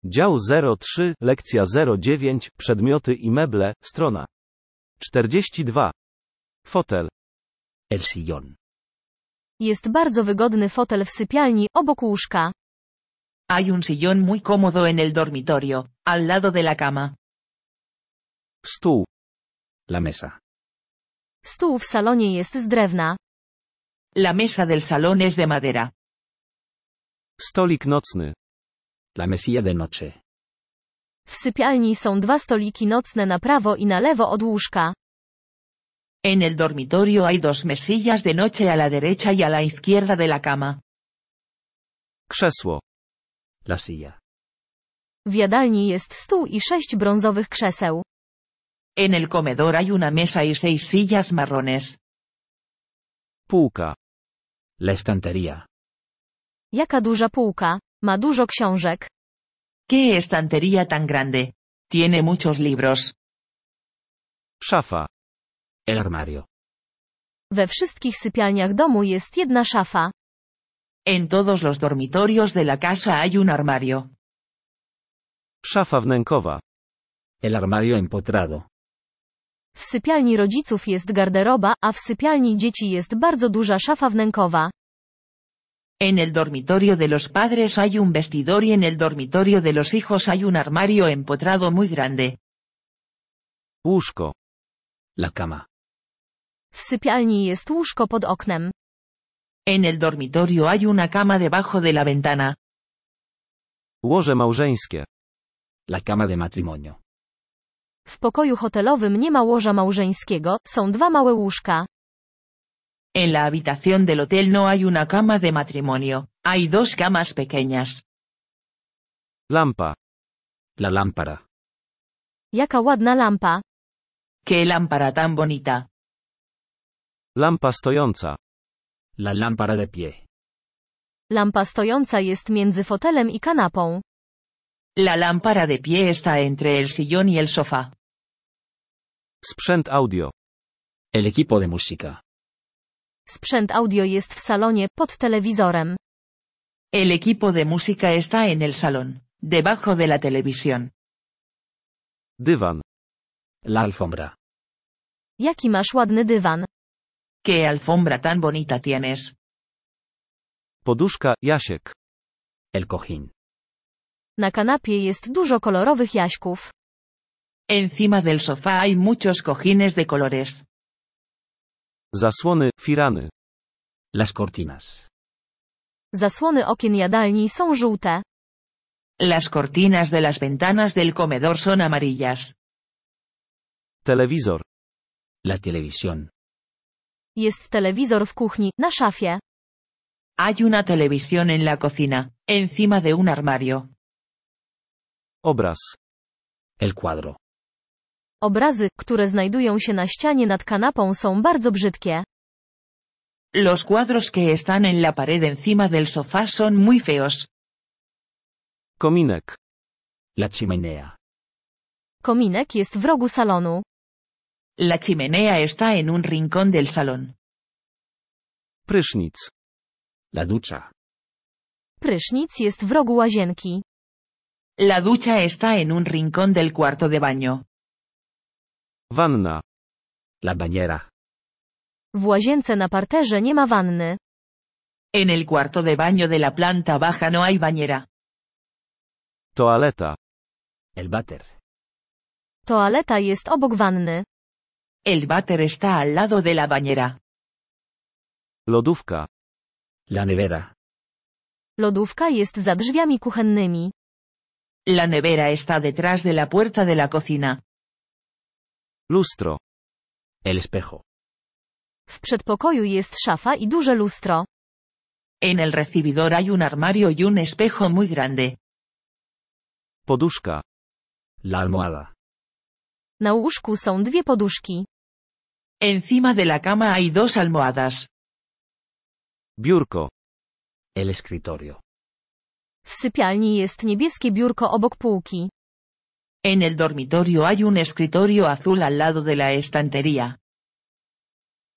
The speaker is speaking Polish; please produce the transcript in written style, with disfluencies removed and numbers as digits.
Dział 03, lekcja 09, przedmioty i meble, strona 42. Fotel. El sillón. Jest bardzo wygodny fotel w sypialni, obok łóżka. Hay un sillón muy cómodo en el dormitorio, al lado de la cama. Stół. La mesa. Stół w salonie jest z drewna. La mesa del salón es de madera. Stolik nocny. La mesilla de noche. W sypialni są dwa stoliki nocne na prawo i na lewo od łóżka. En el dormitorio hay dos mesillas de noche a la derecha y a la izquierda de la cama. Krzesło. La silla. W jadalni jest stół i 6 brązowych krzeseł. En el comedor hay una mesa y 6 sillas marrones. Półka. La estantería. Jaka duża półka, ma dużo książek. ¡Qué estantería tan grande! Tiene muchos libros. Szafa. El armario. We wszystkich sypialniach domu jest jedna szafa. En todos los dormitorios de la casa hay un armario. Szafa wnękowa. El armario empotrado. W sypialni rodziców jest garderoba, a w sypialni dzieci jest bardzo duża szafa wnękowa. En el dormitorio de los padres hay un vestidor y en el dormitorio de los hijos hay un armario empotrado muy grande. Łóżko. La cama. W sypialni jest łóżko pod oknem. En el dormitorio hay una cama debajo de la ventana. Łoże małżeńskie. La cama de matrimonio. W pokoju hotelowym nie ma łoża małżeńskiego, są dwa małe łóżka. En la habitación del hotel no hay una cama de matrimonio, hay dos camas pequeñas. Lampa. La lámpara. Jaka ładna lampa. ¡Qué lámpara tan bonita! Lampa stojąca. La lámpara de pie. Lampa stojąca jest między fotelem i kanapą. La lámpara de pie está entre el sillón y el sofá. Sprzęt audio. El equipo de música. Sprzęt audio jest w salonie, pod telewizorem. El equipo de música está en el salón, debajo de la televisión. Dywan. La alfombra. Jaki masz ładny dywan. ¡Qué alfombra tan bonita tienes! Poduszka, Jasiek. El cojín. Na kanapie jest dużo kolorowych jaśków. Encima del sofá hay muchos cojines de colores. Zasłony, firany. Las cortinas. Zasłony okien jadalni są żółte. Las cortinas de las ventanas del comedor son amarillas. Telewizor. La televisión. Jest telewizor w kuchni, na szafie. Hay una televisión en la cocina, encima de un armario. Obraz. El cuadro. Obrazy, które znajdują się na ścianie nad kanapą są bardzo brzydkie. Los cuadros que están en la pared encima del sofá son muy feos. Kominek. La chimenea. Kominek jest w rogu salonu. La chimenea está en un rincón del salón. Prysznic. La ducha. Prysznic jest w rogu łazienki. La ducha está en un rincón del cuarto de baño. Wanna. La bañera. W łazience na parterze nie ma wanny. En el cuarto de baño de la planta baja no hay bañera. Toaleta. El váter. Toaleta jest obok wanny. El váter está al lado de la bañera. Lodówka. La nevera. Lodówka jest za drzwiami kuchennymi. La nevera está detrás de la puerta de la cocina. Lustro. El espejo. W przedpokoju jest szafa i duże lustro. En el recibidor hay un armario y un espejo muy grande. Poduszka. La almohada. Na łóżku są dwie poduszki. Encima de la cama hay dos almohadas. Biurko. El escritorio. W sypialni jest niebieskie biurko obok półki. En el dormitorio hay un escritorio azul al lado de la estantería.